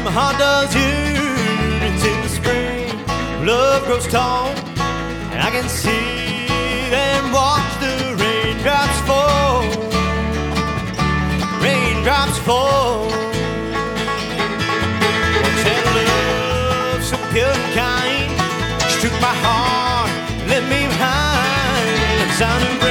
My heart does yearns in the spring. Love grows tall, and I can see them watch the raindrops fall. Raindrops fall. Once had love so pure and kind, she took my heart, left me behind. The sound of